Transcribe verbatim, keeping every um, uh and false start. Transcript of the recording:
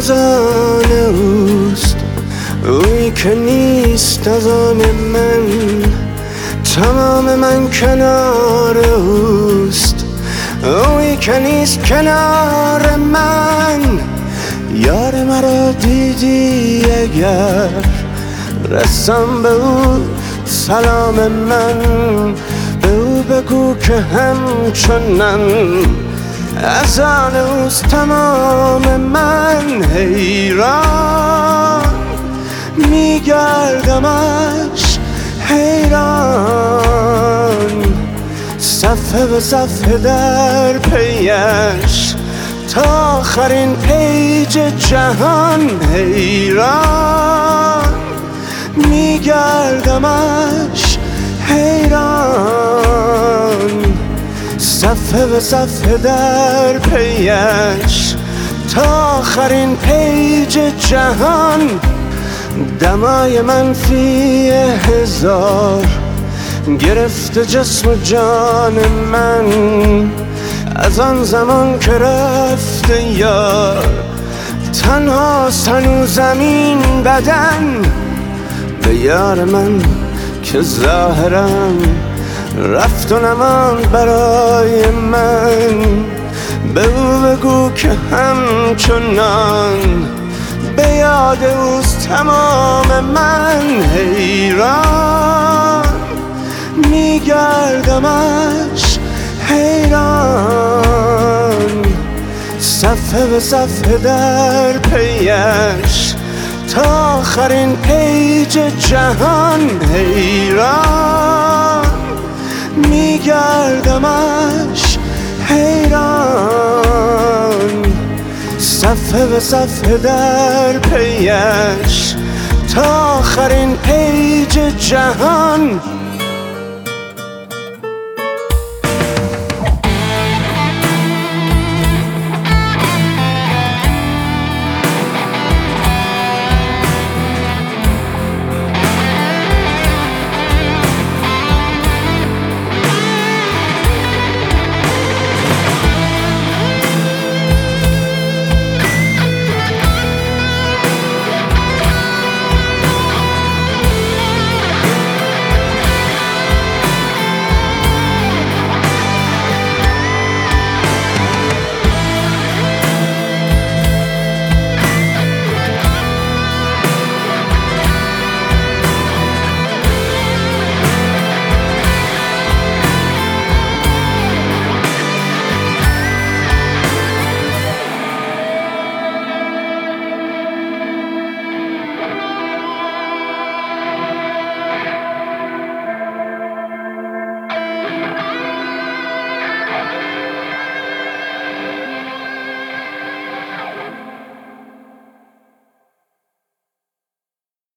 از آن اوست، اویی که نیست از آن من. تمام من کنار اوست، اویی که نیست کنار من. یار مرا دیدی اگر، رسم به او سلام من. به او بگو که همچنان از آن اوست تمام من. حیران میگردمش، حیران صفحه به صفحه در پیش، تا آخرین پیج جهان. حیران میگردمش، حیران صفحه به صفحه در پیش، تا آخرین پیج جهان. دمای منفی هزار گرفته جسم و جان من، از آن زمان که رفته یار. تنهاست هنوز زمین بدن به یار من که ظاهرا رفت و نماند برای من. به او بگو که همچنان به یاد اوست تمام من. حیران میگردمش، حیران صفحه به صفحه در پیش، تا آخرین پیج جهان. حیران میگردمش، حیران صفحه به صفحه در پیش، تا آخرین پیج جهان.